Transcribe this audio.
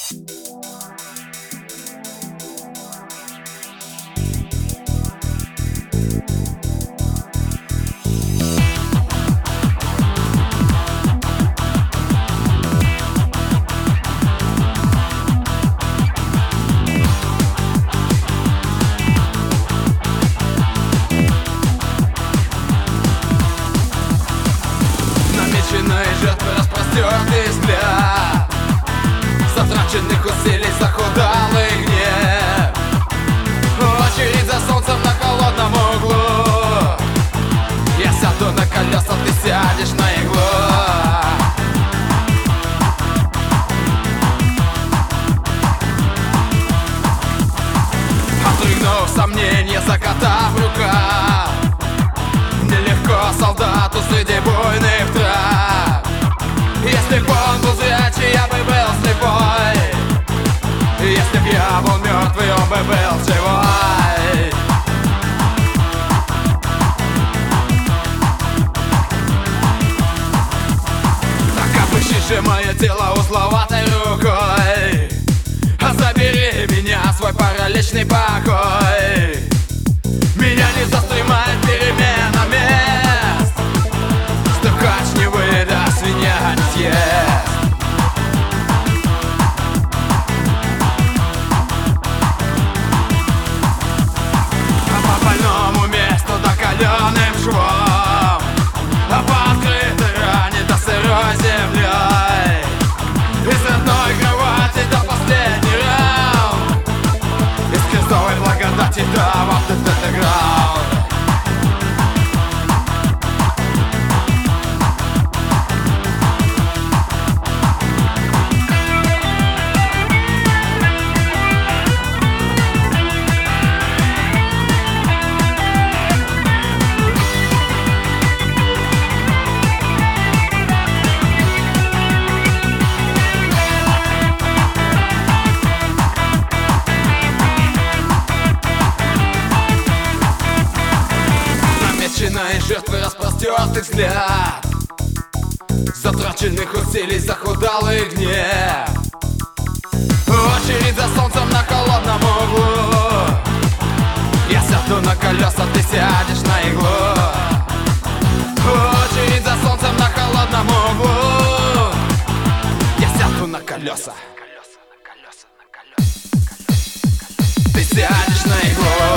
Жертвы, распростертый взгляд, затраченных усилий, захудалый гнев. Очередь за солнцем на холодном углу. Я сяду на колеса, ты сядешь на иглу. Отрыгнув сомнения, закатав рукав, нелегко солдату среди буйных трав. Если б он был зрячий, я бы был слепой. Если б я был мертвый, он бы был живой. Так обыщи же мое тело узловатой рукой, а забери меня в свой параличный покой. Меня не застремает перемена мест, стукач не выдаст, свинья не съест. А по больному месту докаленным швом, а по открытой ране до сырой землей. Из родной кровати до последний раунд, из крестовой благодати до автотетеграунд. Намеченные жертвы, распростертый взгляд, затраченных усилий, захудалый гнев. Очередь за солнцем на холодном углу. Я сяду на колеса, ты сядешь на иглу. Очередь за солнцем на холодном углу. Я сяду на колеса, ты сядешь на иглу.